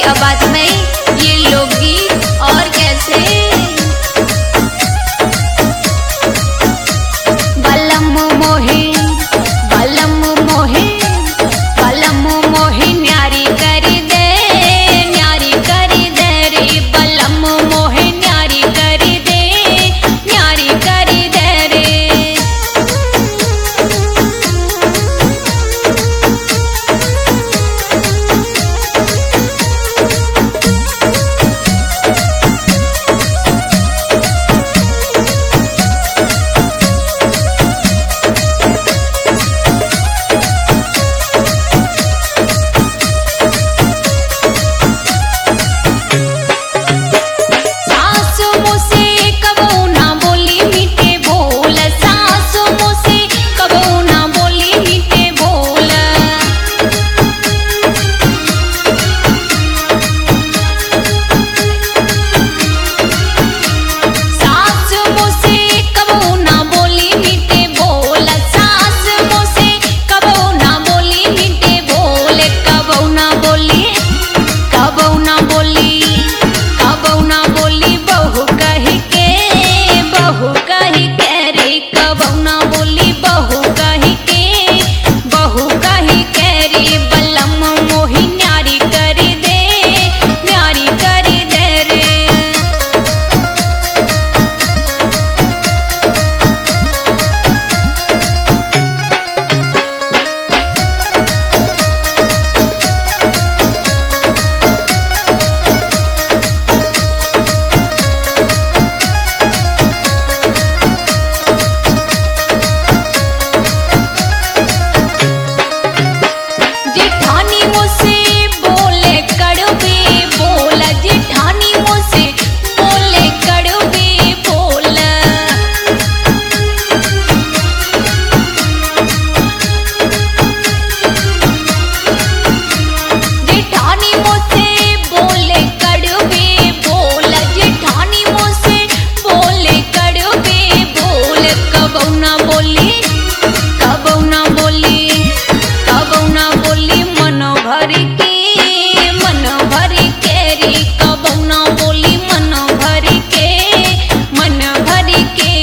क्या बात नहीं, ये लोकगीत और कैसे। बलम मोहे बलम मोहे बलम मोहे न्यारी करी दे रे, बलम मोहे न्यारी करी दे रे। सासु मुझसे कबो ना बोली मीठे बोल, सासु मुझसे कबो ना बोली मीठे बोल। सासु मुझसे कबो ना बोली मीठे बोल, सासु मुझसे कबो ना बोली मीठे बोल। कबो ना बोली कबो ना बोली कबो ना बोली बहू कही के रे, कबो ना बोली बहू कही के रे। बलम मोही न्यारी करी दे रे। जेठानी मुझसे बोले कड़वे बोल, जेठानी मुझसे बोले कड़वे बोल। जेठानी मुझसे बोले कड़वे बोल, जेठानी मुझसे बोले कड़वे बोल। कबो ना बोली कबो ना बोली कबो ना बोली मन भर के रे, कबो ना बोली मन भर के